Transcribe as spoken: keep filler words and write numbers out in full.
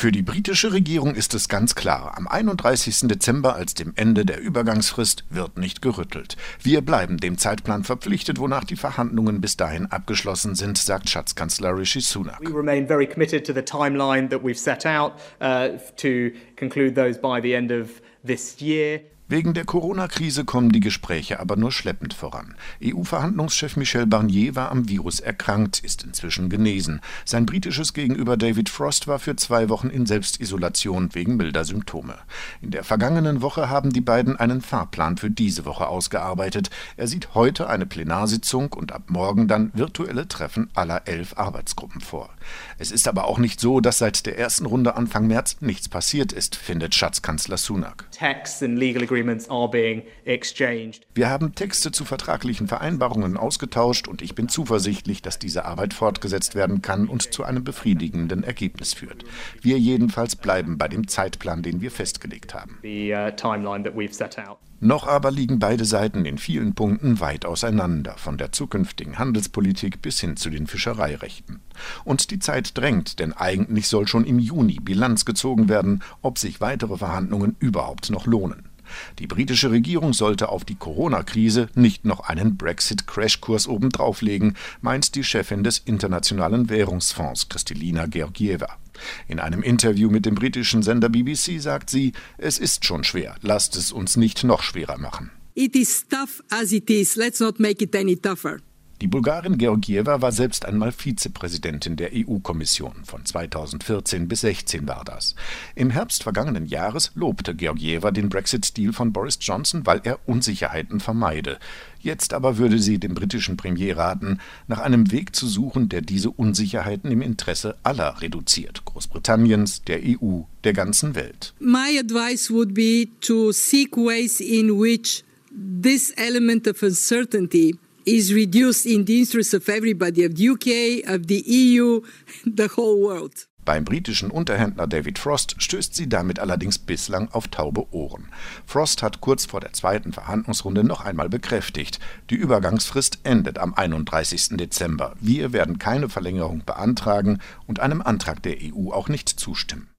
Für die britische Regierung ist es ganz klar, am einunddreißigsten Dezember als dem Ende der Übergangsfrist wird nicht gerüttelt. Wir bleiben dem Zeitplan verpflichtet, wonach die Verhandlungen bis dahin abgeschlossen sind, sagt Schatzkanzler Rishi Sunak. We remain very committed to the timeline that we've set out uh, to conclude those by the end of this year. Wegen der Corona-Krise kommen die Gespräche aber nur schleppend voran. E U-Verhandlungschef Michel Barnier war am Virus erkrankt, ist inzwischen genesen. Sein britisches Gegenüber David Frost war für zwei Wochen in Selbstisolation wegen milder Symptome. In der vergangenen Woche haben die beiden einen Fahrplan für diese Woche ausgearbeitet. Er sieht heute eine Plenarsitzung und ab morgen dann virtuelle Treffen aller elf Arbeitsgruppen vor. Es ist aber auch nicht so, dass seit der ersten Runde Anfang März nichts passiert ist, findet Schatzkanzler Sunak. Texts and legal agreements are being exchanged. Wir haben Texte zu vertraglichen Vereinbarungen ausgetauscht und ich bin zuversichtlich, dass diese Arbeit fortgesetzt werden kann und zu einem befriedigenden Ergebnis führt. Wir jedenfalls bleiben bei dem Zeitplan, den wir festgelegt haben. The uh, timeline that we've set out. Noch aber liegen beide Seiten in vielen Punkten weit auseinander, von der zukünftigen Handelspolitik bis hin zu den Fischereirechten. Und die Zeit drängt, denn eigentlich soll schon im Juni Bilanz gezogen werden, ob sich weitere Verhandlungen überhaupt noch lohnen. Die britische Regierung sollte auf die Corona-Krise nicht noch einen Brexit-Crashkurs obendrauf legen, meint die Chefin des Internationalen Währungsfonds, Kristalina Georgieva. In einem Interview mit dem britischen Sender B B C sagt sie, es ist schon schwer, lasst es uns nicht noch schwerer machen. It is tough as it is, let's not make it any tougher. Die Bulgarin Georgieva war selbst einmal Vizepräsidentin der E U-Kommission. Von zweitausendvierzehn bis sechzehn war das. Im Herbst vergangenen Jahres lobte Georgieva den Brexit-Deal von Boris Johnson, weil er Unsicherheiten vermeide. Jetzt aber würde sie dem britischen Premier raten, nach einem Weg zu suchen, der diese Unsicherheiten im Interesse aller reduziert. Großbritanniens, der E U, der ganzen Welt. My advice would be to seek ways in which this element of uncertainty is reduced in the interest of everybody, of the U K, of the E U, the whole world. Beim britischen Unterhändler David Frost stößt sie damit allerdings bislang auf taube Ohren. Frost hat kurz vor der zweiten Verhandlungsrunde noch einmal bekräftigt, die Übergangsfrist endet am einunddreißigsten Dezember. Wir werden keine Verlängerung beantragen und einem Antrag der E U auch nicht zustimmen.